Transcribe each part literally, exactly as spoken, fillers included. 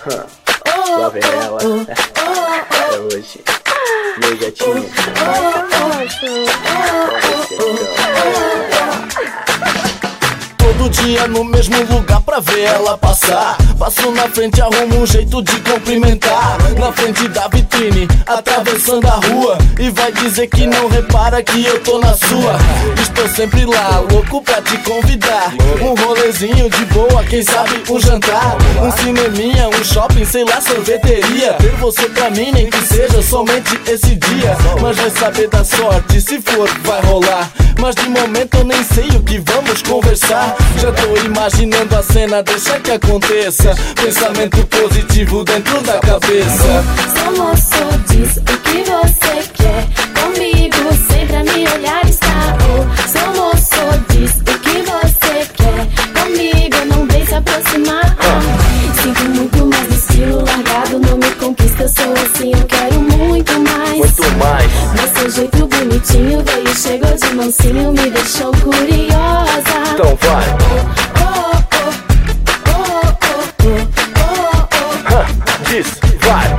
Lá vem ela. É hoje. E aí, gatinho? Todo dia no mesmo lugar pra ver ela passar. Passo na frente, arrumo um jeito de cumprimentar. Na frente da vitrine, atravessando a rua. E vai dizer que não repara que eu tô na sua. Estou sempre lá, louco pra te convidar. Um rolezinho de boa, quem sabe um jantar. Um cineminha, um shopping, sei lá, sorveteria. Ter você pra mim, nem que seja somente esse dia. Mas vai saber da sorte, se for vai rolar. Mas de momento eu nem sei o que vamos conversar. Já tô imaginando a cena, deixa que aconteça. Pensamento positivo dentro da cabeça. Seu moço, diz o que você quer comigo, sempre a me olhar está. Oh, seu moço, diz o que você quer comigo, não vem se aproximar. Sinto muito mais do estilo largado, não me conquista, sou assim, eu quero muito mais. Muito mais. Mas seu jeito bonitinho veio, chegou de mansinho, me deixou curiosa. Então vai. Diz, vai.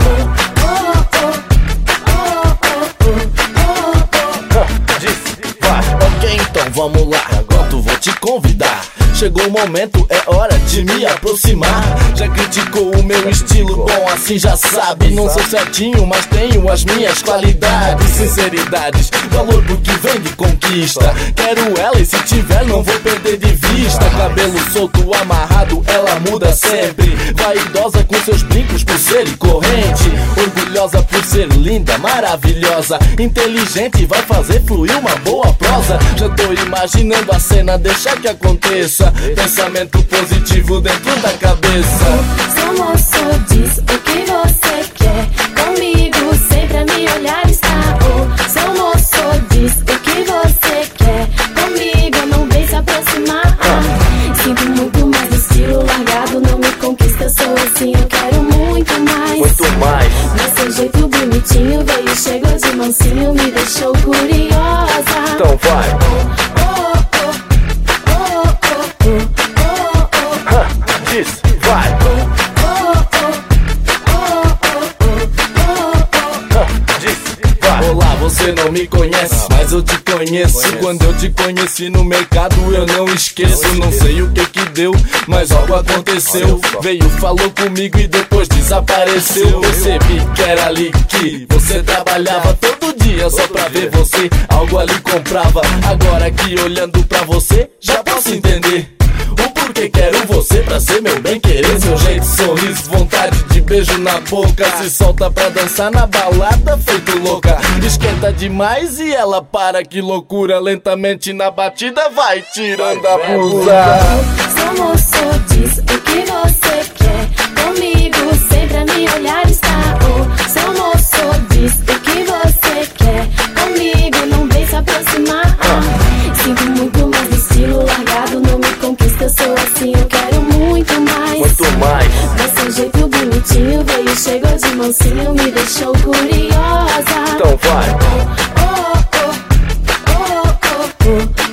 Diz, vai. Ok, então vamos lá, quanto vou te convidar. Chegou o momento, é hora de me aproximar. Já criticou o meu estilo, bom assim já sabe. Não sou certinho, mas tenho as minhas qualidades. Sinceridades, valor do que vem de conquista. Quero ela e se tiver não vou perder de vista. Cabelo solto, amarrado, ela muda sempre. Vaidosa com seus brincos, pulseira e corrente. Orgulhosa por ser linda, maravilhosa. Inteligente, vai fazer fluir uma boa prosa. Já tô imaginando a cena, deixa que aconteça. Pensamento positivo dentro da cabeça. Seu moço, diz o que você quer comigo, sempre a me olhar está. Oh, seu moço, diz o que você quer comigo, não vem se aproximar. Sinto muito mais do estilo largado, não me conquista, sou assim, eu quero muito mais. Muito mais. Mas seu jeito bonitinho veio, chegou de mansinho, me deixou curiosa. Então vai. Diz, vai. Diz, vai. Olá, você não me conhece, mas eu te conheço. Quando eu te conheci no mercado eu não esqueço. Não sei o que que deu, mas algo aconteceu. Veio, falou comigo e depois desapareceu. Percebi que era ali que você trabalhava todo dia só pra ver você. Algo ali comprava. Agora aqui olhando pra você já posso entender o porquê quero você pra ser meu bem querer. Seu jeito, sorriso, vontade de beijo na boca. Se solta pra dançar na balada feito louca. Esquenta demais e ela para, que loucura. Lentamente na batida vai tirando a blusa. Seu moço, diz o que você quer comigo, sempre a me olhar está. Oh, seu moço, diz o que você quer comigo, não vem se aproximar. Sinto muito mais do estilo largado, não me conquista, sou assim, eu quero muito mais. Muito mais. Mas seu jeito bonitinho veio, chegou de mansinho, me deixou curiosa. Então vai. Oh, oh, oh, oh, oh, oh.